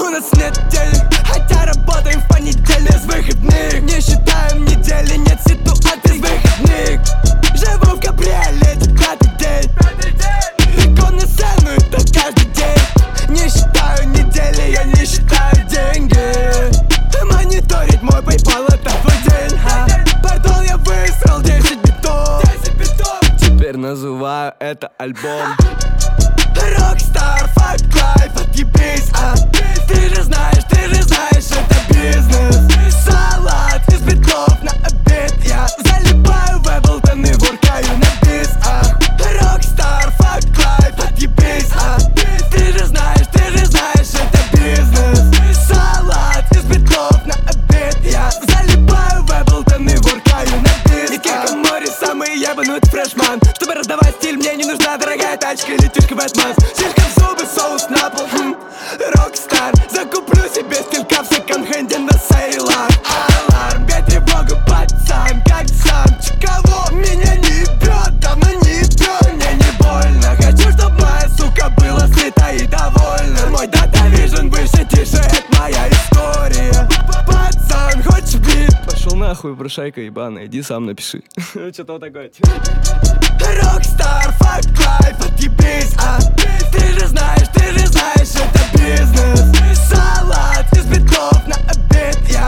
У нас нет денег, хотя работаем в понедельник с выходных. Не считаем недели, нет ситуации с выходных. Живу в капреле, это пятый день. Икон на сцену, это каждый день. Не считаю недели, я не считаю деньги. Мониторить мой PayPal, это твой день. Пардон, я высрал 10 битов. Теперь называю это альбом. Rockstar, fuck life, отъебись, Ты же знаешь, это бизнес. Салат из битов на обед. Я залипаю в Ableton и воркаю на бис. Rockstar, fuck life, отъебись, Ты же знаешь, это бизнес. Салат из битов на обед. Я залипаю в Ableton и воркаю на бис. Никита Морис, самый ебанутый фрешман. Чтобы раздавать стиль, мне не нужна дорогая тачка или тюшка Бэтмен. Слишком зубы, соус на пол. Рокстар, закуплю себе стилька в секонд-хенде на сейлах. Аларм, бей тревогу, пацан, как сам. Кого меня не бьет, давно не бьет. Мне не больно, хочу, чтоб моя сука была сыта и довольна. Мой дата-вижн выше, тише, это моя история. Пацан, хочешь бит? Пошел нахуй, брошайка ебаная, иди сам напиши. Что-то вот такое. Rockstar, fuck life, отъебись, Ты же знаешь, это бизнес. Салат из битов на обед. Я